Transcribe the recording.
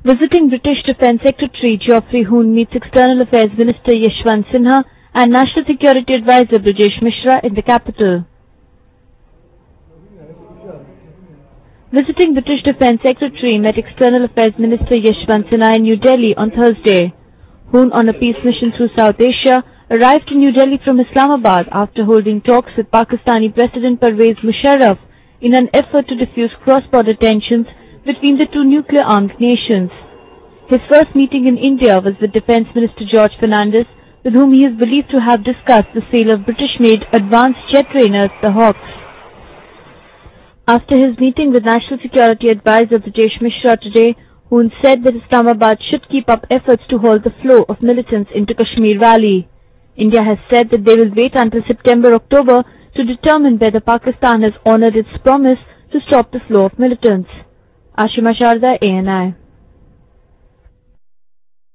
Visiting British Defence Secretary Geoffrey Hoon meets External Affairs Minister Yashwant Sinha and National Security Advisor Brajesh Mishra in the capital. Visiting British Defence Secretary met External Affairs Minister Yashwant Sinha in New Delhi on Thursday. Hoon, on a peace mission through South Asia, arrived in New Delhi from Islamabad after holding talks with Pakistani President Pervez Musharraf in an effort to diffuse cross-border tensions between the two nuclear-armed nations. His first meeting in India was with Defence Minister George Fernandes, with whom he is believed to have discussed the sale of British-made advanced jet trainers, the Hawks. After his meeting with National Security Advisor Brajesh Mishra today, Hoon said that Islamabad should keep up efforts to halt the flow of militants into Kashmir Valley. India has said that they will wait until September-October to determine whether Pakistan has honoured its promise to stop the flow of militants. Ashima Sharda, ANI.